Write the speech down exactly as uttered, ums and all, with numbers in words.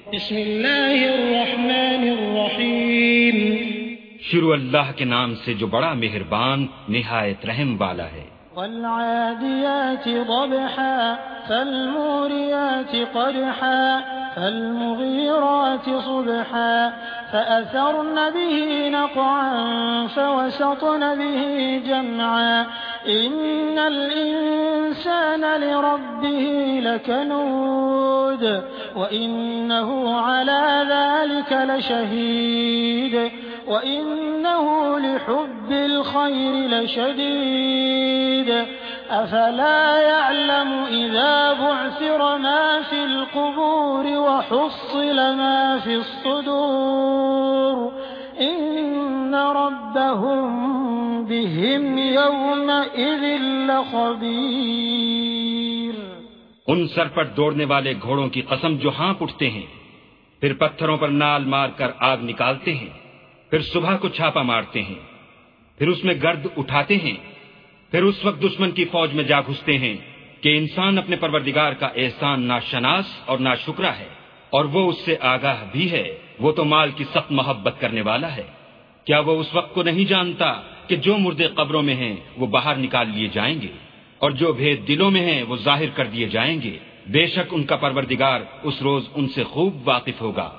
बिस्मिल्लाहिर्रहमानिर्रहीम। शुरू अल्लाह के नाम से जो बड़ा मेहरबान निहायत रहम वाला है। वल्आदियाति ज़बहा फल्मूरियाति क़दहा फल्मुग़ीराति सुबहा फअथरन बिही नक़अन फवसतन बिही जमअन इन्नल इंसान लिरब्बिही लकनूद वइन्नहु अला ज़ालिक लशहीद वइन्नहु लिहुब्बिल खैरि लशदीद अफला यअलमु इज़ा बुअसिर मा फिल क़ुबूर वहुस्सिल मा फिस सुदूर इन्न रब्बहुम बिहिम यौमइज़िन लख़बीर। उन सर पर दौड़ने वाले घोड़ों की कसम जो हाँप उठते हैं, फिर पत्थरों पर नाल मारकर आग निकालते हैं, फिर सुबह को छापा मारते हैं, फिर उसमें गर्द उठाते हैं, फिर उस वक्त दुश्मन की फौज में जा घुसते हैं कि इंसान अपने परवरदिगार का एहसान नाशनास और नाशुक्रा है और वो उससे आगाह भी है। वो तो माल की सख्त मोहब्बत करने वाला है। क्या वो उस वक्त को नहीं जानता कि जो मुर्दे कब्रों में हैं वो बाहर निकाल लिए जाएंगे और जो भेद दिलों में हैं वो जाहिर कर दिए जाएंगे। बेशक उनका परवरदिगार उस रोज उनसे खूब वाकिफ होगा।